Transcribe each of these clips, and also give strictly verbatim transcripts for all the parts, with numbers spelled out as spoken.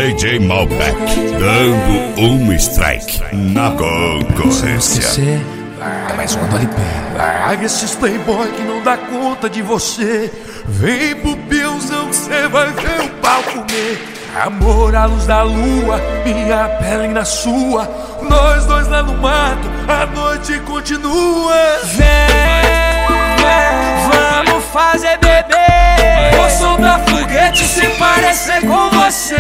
D J Malbec, dando um strike na concorrência. É mais uma do L P. Larga esses playboy que não dá conta de você. Vem pro peãozão que cê vai ver o pau comer. Amor à luz da lua, minha pele na sua. Nós dois lá no mato, a noite continua. Vem, vamos fazer bebê. Vou soltar foguete se parecer com você.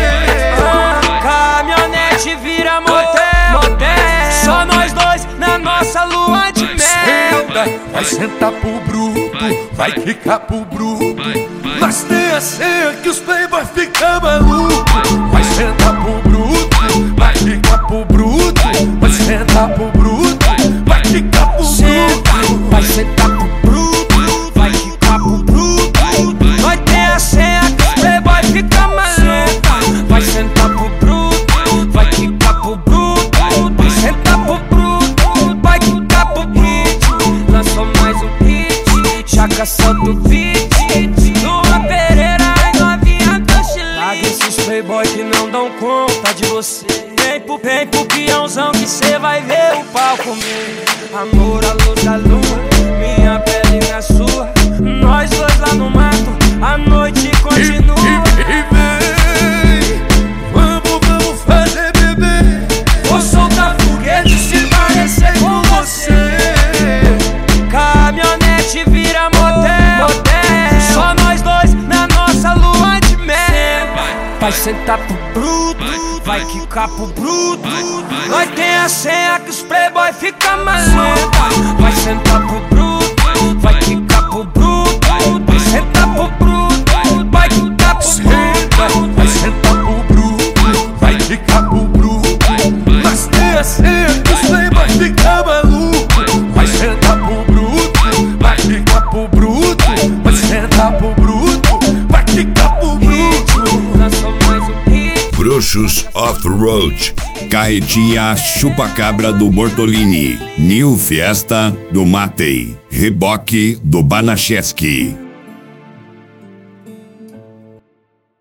Caminhonete vira motel, motel. Só nós dois na nossa lua de mel. Senta, vai sentar pro bruto, vai quicar pro bruto. Nós tem a senha que os playboy ficam malucos. Vai sentar pro bruto, vai quicar pro bruto. Vai sentar pro bruto, vai quicar pro bruto. Vai sentar pro bruto, vai quicar pro bruto. Nós tem a senha que os playboy ficam malucos. Vai sentar pro bruto, vai quicar pro bruto. Vai sentar pro bruto, vai quicar pro bruto. Lançou mais um hit, já caçou do beat. Luan Pereira e novinha do Chile. Larga esses playboy que não dão conta de você. Vem pro, vem pro peãozão que cê vai ver o pau comer. Amor à luz da lua, minha pele na sua. Nós dois lá no mato, a noite continua. E, e, e vem, vamos, vamos fazer bebê. Vou soltar foguete se parecer com você. Caminhonete vira motel, motel. Só nós dois na nossa lua de mel. Vai sentar pro bruto, vai quicar pro bruto. Nós tem a senha que os playboy fica maluco. Vai sentar pro bruto, vai quicar pro bruto. Vai sentar pro bruto, vai quicar pro bruto. Vai sentar pro bruto, vai quicar pro bruto. Nós tem a senha que os playboy ficam malucos. Vai sentar pro bruto, vai quicar pro bruto. Vai sentar pro bruto, vai quicar pro bruto. Bruxos Off-Road, Carretinha Chupacabra do Bortolini, New Fiesta do Matei, Reboque do Banacheski.